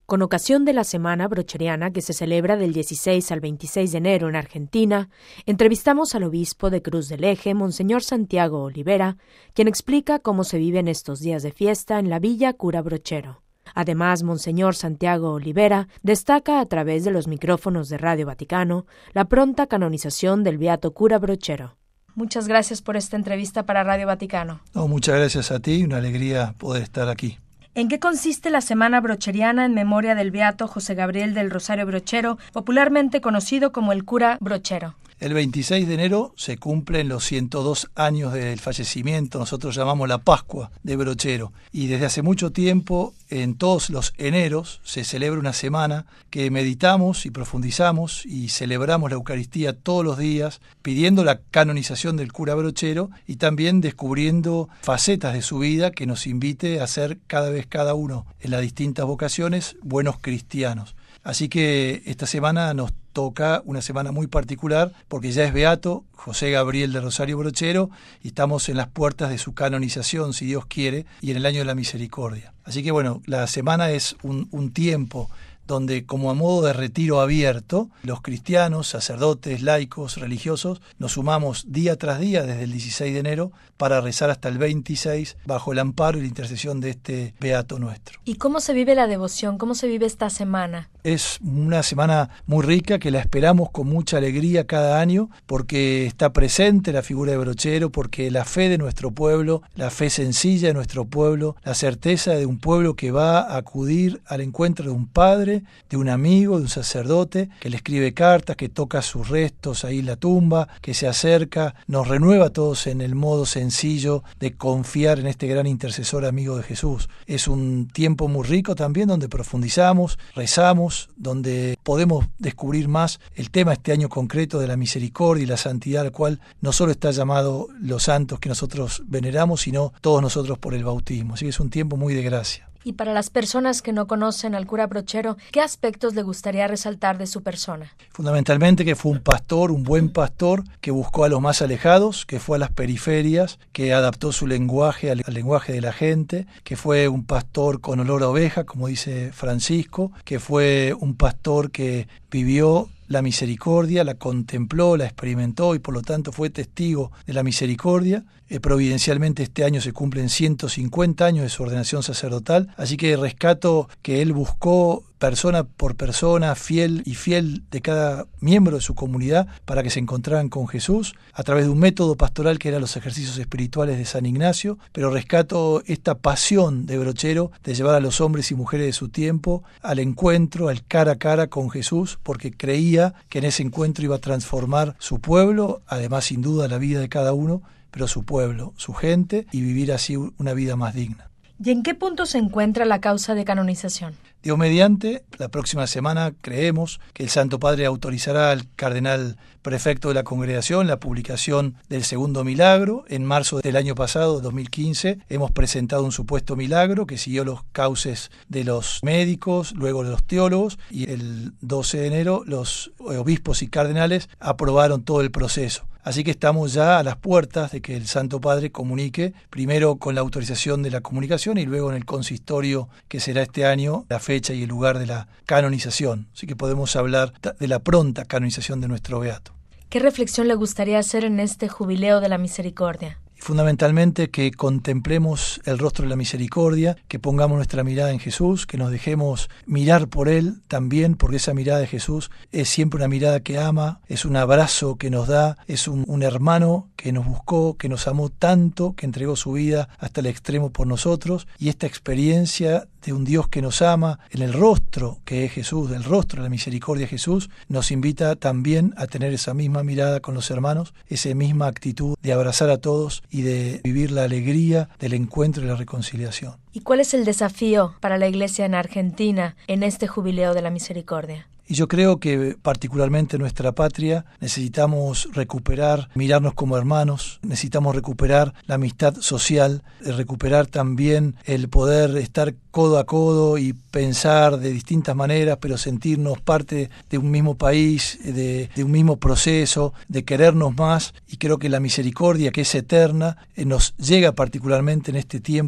Con ocasión de la Semana Brocheriana que se celebra del 16 al 26 de enero en Argentina, entrevistamos al obispo de Cruz del Eje, Monseñor Santiago Olivera, quien explica cómo se viven estos días de fiesta en la Villa Cura Brochero. Además, Monseñor Santiago Olivera destaca a través de los micrófonos de Radio Vaticano la pronta canonización del beato cura Brochero. Muchas gracias por esta entrevista para Radio Vaticano. Muchas gracias a ti, una alegría poder estar aquí. ¿En qué consiste la Semana Brocheriana en memoria del beato José Gabriel del Rosario Brochero, popularmente conocido como el cura Brochero? El 26 de enero se cumplen los 102 años del fallecimiento, nosotros llamamos la Pascua de Brochero, y desde hace mucho tiempo, en todos los eneros, se celebra una semana que meditamos y profundizamos y celebramos la Eucaristía todos los días, pidiendo la canonización del cura Brochero y también descubriendo facetas de su vida que nos invite a ser cada uno en las distintas vocaciones buenos cristianos. Así que esta semana nos toca una semana muy particular porque ya es beato José Gabriel de Rosario Brochero y estamos en las puertas de su canonización, si Dios quiere, y en el año de la misericordia. Así que bueno, la semana es un tiempo donde, como a modo de retiro abierto, los cristianos, sacerdotes, laicos, religiosos, nos sumamos día tras día desde el 16 de enero para rezar hasta el 26 bajo el amparo y la intercesión de este beato nuestro. ¿Y cómo se vive la devoción? ¿Cómo se vive esta semana? Es una semana muy rica que la esperamos con mucha alegría cada año porque está presente la figura de Brochero, porque la fe de nuestro pueblo, la fe sencilla de nuestro pueblo, la certeza de un pueblo que va a acudir al encuentro de un padre, de un amigo, de un sacerdote, que le escribe cartas, que toca sus restos ahí en la tumba, que se acerca, nos renueva a todos en el modo sencillo de confiar en este gran intercesor amigo de Jesús. Es un tiempo muy rico también donde profundizamos, rezamos, donde podemos descubrir más el tema este año concreto de la misericordia y la santidad al cual no solo está llamado los santos que nosotros veneramos, sino todos nosotros por el bautismo. Así que es un tiempo muy de gracia. Y para las personas que no conocen al cura Brochero, ¿qué aspectos le gustaría resaltar de su persona? Fundamentalmente que fue un pastor, un buen pastor, que buscó a los más alejados, que fue a las periferias, que adaptó su lenguaje al lenguaje de la gente, que fue un pastor con olor a oveja, como dice Francisco, que fue un pastor que vivió la misericordia, la contempló, la experimentó y por lo tanto fue testigo de la misericordia. Providencialmente este año se cumplen 150 años de su ordenación sacerdotal, así que rescato que él buscó persona por persona, fiel de cada miembro de su comunidad para que se encontraran con Jesús a través de un método pastoral que eran los ejercicios espirituales de San Ignacio, pero rescato esta pasión de Brochero de llevar a los hombres y mujeres de su tiempo al encuentro, al cara a cara con Jesús, porque creía que en ese encuentro iba a transformar su pueblo, además sin duda la vida de cada uno, pero su pueblo, su gente, y vivir así una vida más digna. ¿Y en qué punto se encuentra la causa de canonización? Dios mediante, la próxima semana creemos que el Santo Padre autorizará al cardenal prefecto de la congregación la publicación del segundo milagro. En marzo del año pasado, 2015, hemos presentado un supuesto milagro que siguió los cauces de los médicos, luego de los teólogos, y el 12 de enero los obispos y cardenales aprobaron todo el proceso. Así que estamos ya a las puertas de que el Santo Padre comunique, primero con la autorización de la comunicación y luego en el consistorio que será este año, la fecha y el lugar de la canonización. Así que podemos hablar de la pronta canonización de nuestro beato. ¿Qué reflexión le gustaría hacer en este jubileo de la misericordia? Fundamentalmente que contemplemos el rostro de la misericordia, que pongamos nuestra mirada en Jesús, que nos dejemos mirar por Él también, porque esa mirada de Jesús es siempre una mirada que ama, es un abrazo que nos da, es un hermano que nos buscó, que nos amó tanto, que entregó su vida hasta el extremo por nosotros, y esta experiencia de un Dios que nos ama en el rostro que es Jesús, del rostro de la misericordia de Jesús, nos invita también a tener esa misma mirada con los hermanos, esa misma actitud de abrazar a todos y de vivir la alegría del encuentro y la reconciliación. ¿Y cuál es el desafío para la Iglesia en Argentina en este jubileo de la misericordia? Y yo creo que particularmente en nuestra patria necesitamos recuperar, mirarnos como hermanos, necesitamos recuperar la amistad social, recuperar también el poder estar codo a codo y pensar de distintas maneras, pero sentirnos parte de un mismo país, de un mismo proceso, de querernos más. Y creo que la misericordia, que es eterna, nos llega particularmente en este tiempo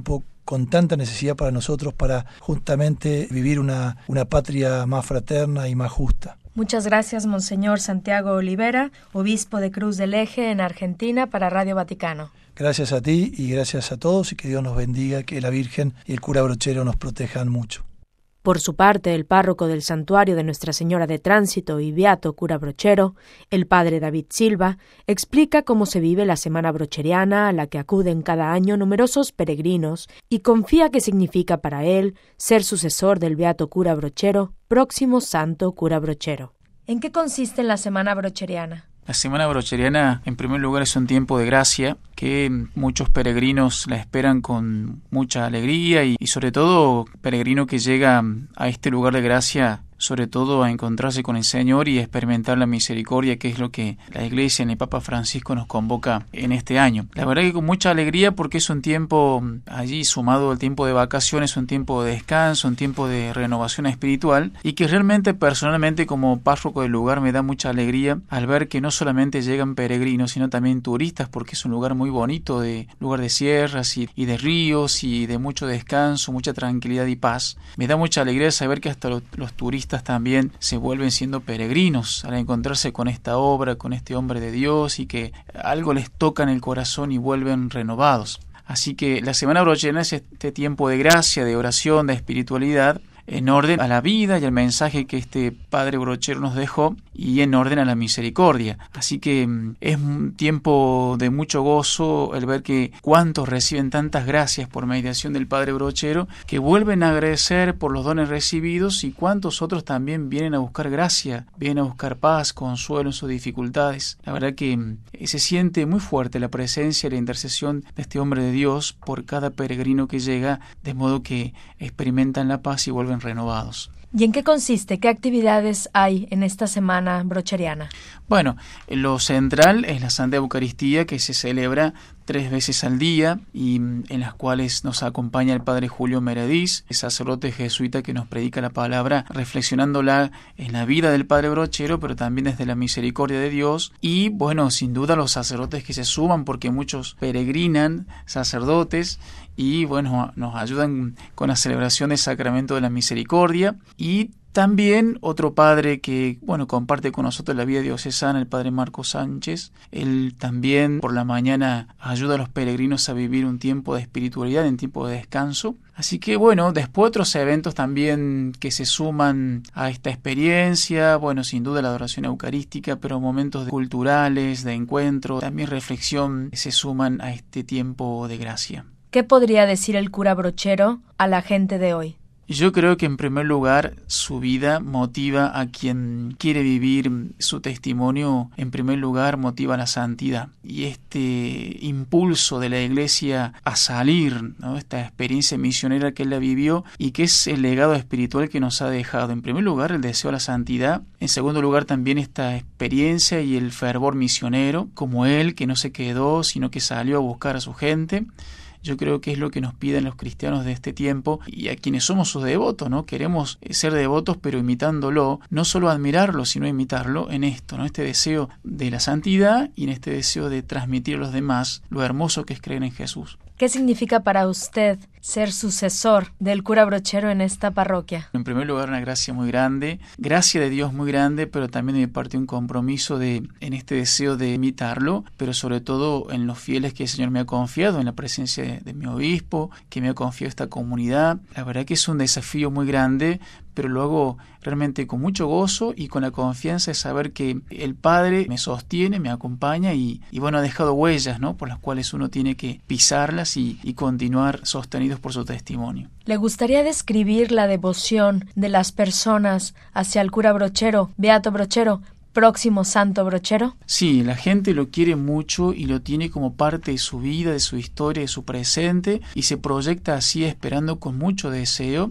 con tanta necesidad para nosotros para justamente vivir una patria más fraterna y más justa. Muchas gracias, Monseñor Santiago Olivera, obispo de Cruz del Eje en Argentina, para Radio Vaticano. Gracias a ti y gracias a todos, y que Dios nos bendiga, que la Virgen y el cura Brochero nos protejan mucho. Por su parte, el párroco del santuario de Nuestra Señora de Tránsito y beato cura Brochero, el padre David Silva, explica cómo se vive la Semana Brocheriana, a la que acuden cada año numerosos peregrinos, y confía que significa para él ser sucesor del beato cura Brochero, próximo santo cura Brochero. ¿En qué consiste la Semana Brocheriana? La Semana Brocheriana, en primer lugar, es un tiempo de gracia que muchos peregrinos la esperan con mucha alegría y sobre todo peregrino que llega a este lugar de gracia, sobre todo a encontrarse con el Señor y a experimentar la misericordia, que es lo que la Iglesia en el Papa Francisco nos convoca en este año. La verdad que con mucha alegría, porque es un tiempo allí sumado al tiempo de vacaciones, un tiempo de descanso, un tiempo de renovación espiritual, y que realmente personalmente como párroco del lugar me da mucha alegría al ver que no solamente llegan peregrinos, sino también turistas, porque es un lugar muy bonito, lugar de sierras y de ríos y de mucho descanso, mucha tranquilidad y paz. Me da mucha alegría saber que hasta los turistas también se vuelven siendo peregrinos al encontrarse con esta obra, con este hombre de Dios, y que algo les toca en el corazón y vuelven renovados. Así que la Semana Brocheriana es este tiempo de gracia, de oración, de espiritualidad, en orden a la vida y al mensaje que este Padre Brochero nos dejó, y en orden a la misericordia. Así que es un tiempo de mucho gozo el ver que cuántos reciben tantas gracias por mediación del Padre Brochero, que vuelven a agradecer por los dones recibidos, y cuántos otros también vienen a buscar gracia, vienen a buscar paz, consuelo en sus dificultades. La verdad que se siente muy fuerte la presencia y la intercesión de este hombre de Dios por cada peregrino que llega, de modo que experimentan la paz y vuelven renovados. ¿Y en qué consiste? ¿Qué actividades hay en esta Semana Brocheriana? Bueno, lo central es la Santa Eucaristía, que se celebra 3 veces al día y en las cuales nos acompaña el Padre Julio Merediz, el sacerdote jesuita que nos predica la palabra, reflexionándola en la vida del Padre Brochero, pero también desde la misericordia de Dios. Y bueno, sin duda los sacerdotes que se suman, porque muchos peregrinan sacerdotes y bueno, nos ayudan con la celebración del sacramento de la misericordia. Y también otro padre que, bueno, comparte con nosotros la vida diocesana, el padre Marcos Sánchez. Él también por la mañana ayuda a los peregrinos a vivir un tiempo de espiritualidad, en tiempo de descanso. Así que bueno, después otros eventos también que se suman a esta experiencia, bueno, sin duda la adoración eucarística, pero momentos culturales, de encuentro, también reflexión, se suman a este tiempo de gracia. ¿Qué podría decir el cura Brochero a la gente de hoy? Yo creo que en primer lugar su vida motiva a quien quiere vivir su testimonio, en primer lugar motiva a la santidad. Y este impulso de la Iglesia a salir, ¿no?, esta experiencia misionera que él la vivió y que es el legado espiritual que nos ha dejado. En primer lugar el deseo a la santidad, en segundo lugar también esta experiencia y el fervor misionero, como él que no se quedó sino que salió a buscar a su gente. Yo creo que es lo que nos piden los cristianos de este tiempo y a quienes somos sus devotos, ¿no? Queremos ser devotos, pero imitándolo, no solo admirarlo, sino imitarlo en esto, ¿no? Este deseo de la santidad y en este deseo de transmitir a los demás lo hermoso que es creer en Jesús. ¿Qué significa para usted ser sucesor del cura Brochero en esta parroquia? En primer lugar, una gracia muy grande, gracia de Dios muy grande, pero también de mi parte un compromiso en este deseo de imitarlo, pero sobre todo en los fieles que el Señor me ha confiado, en la presencia de mi obispo, que me ha confiado esta comunidad. La verdad que es un desafío muy grande, pero lo hago realmente con mucho gozo y con la confianza de saber que el Padre me sostiene, me acompaña y bueno, ha dejado huellas, ¿no?, por las cuales uno tiene que pisarlas y continuar sostenidos por su testimonio. ¿Le gustaría describir la devoción de las personas hacia el cura Brochero, beato Brochero, próximo santo Brochero? Sí, la gente lo quiere mucho y lo tiene como parte de su vida, de su historia, de su presente, y se proyecta así esperando con mucho deseo la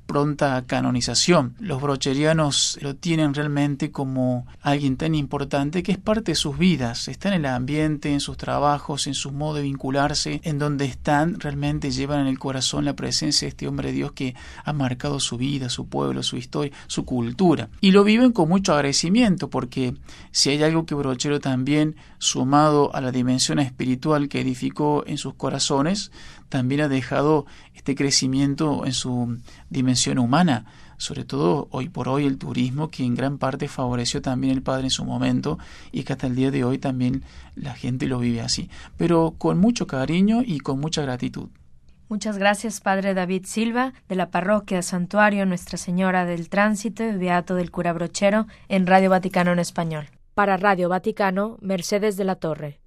pronta canonización. Los brocherianos lo tienen realmente como alguien tan importante que es parte de sus vidas, está en el ambiente, en sus trabajos, en su modo de vincularse, en donde están, realmente llevan en el corazón la presencia de este hombre de Dios que ha marcado su vida, su pueblo, su historia, su cultura. Y lo viven con mucho agradecimiento, porque si hay algo que Brochero también, sumado a la dimensión espiritual que edificó en sus corazones, también ha dejado este crecimiento en su dimensión humana, sobre todo hoy por hoy el turismo, que en gran parte favoreció también el Padre en su momento, y que hasta el día de hoy también la gente lo vive así, pero con mucho cariño y con mucha gratitud. Muchas gracias, Padre David Silva, de la Parroquia Santuario Nuestra Señora del Tránsito y Beato del Cura Brochero, en Radio Vaticano en Español. Para Radio Vaticano, Mercedes de la Torre.